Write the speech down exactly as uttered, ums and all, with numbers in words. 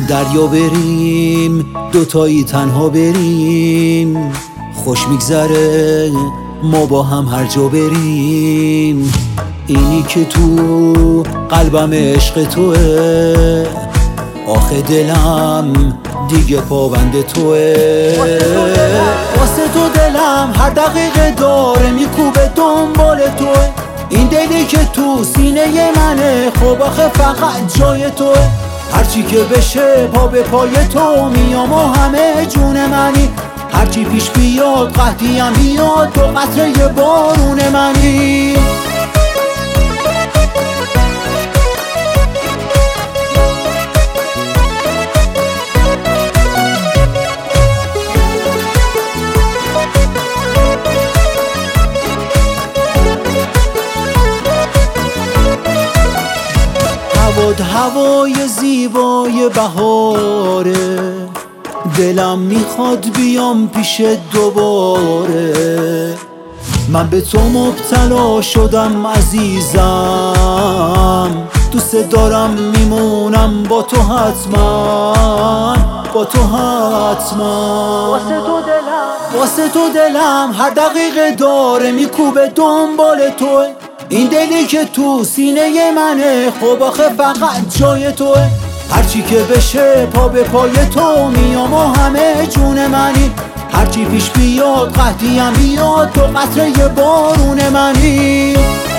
دریا بریم دوتایی تنها بریم، خوش میگذره ما با هم هر جا بریم. اینی که تو قلبم عشق توه، آخه دلم دیگه پابند توه. واسه تو دلم هر دقیقه داره میکوبه دنبال توه. این دلی که تو سینه منه خب آخه فقط جای توه. هرچی که بشه پا به پای تو میام و همه جون منی. هرچی پیش بیاد قحطیم بیاد تو قطره بارون منی. هواد هوای زیبای بهاره، دلم میخواد بیام پیش دوباره. من به تو مبتلا شدم عزیزم، دوست دارم میمونم با تو حتما، با تو حتما. واسه تو دلم واسه تو دلم هر دقیقه داره میکوبه دنبال توه. این دلی که تو سینه منه خب آخه فقط جای توه. هرچی که بشه پا به پای تو میام و همه جون منی. هرچی پیش بیاد قحطیم بیاد تو قطره بارون منی.